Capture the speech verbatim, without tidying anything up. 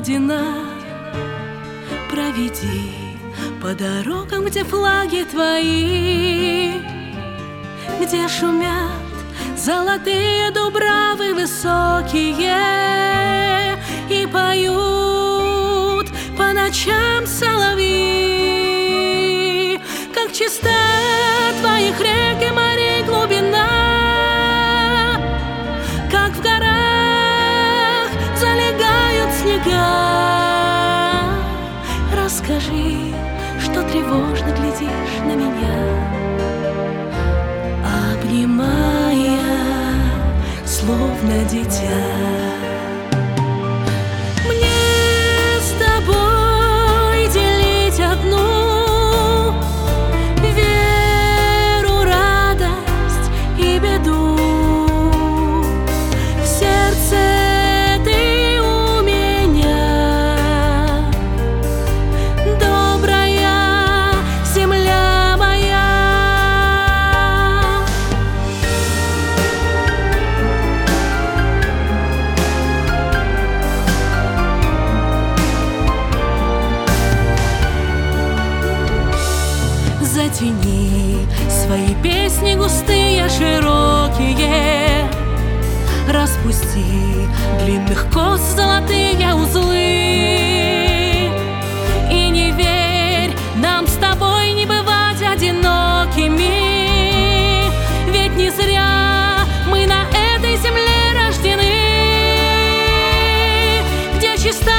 Родина, проведи по дорогам, где флаги твои, где шумят золотые дубравы высокие и поют по ночам соловьи. Как чиста твоих рек и морей глубина, как в горах залегают снега. Расскажи, что тревожно глядишь на меня, обнимая, словно дитя. Мне с тобой делить одну веру, радость и беду. В сердце ты у меня, добрая земля моя. Затяни свои песни густые, широкие, распусти длинных кос золотые узлы. И не верь, нам с тобой не бывать одинокими, ведь не зря мы на этой земле рождены, где чиста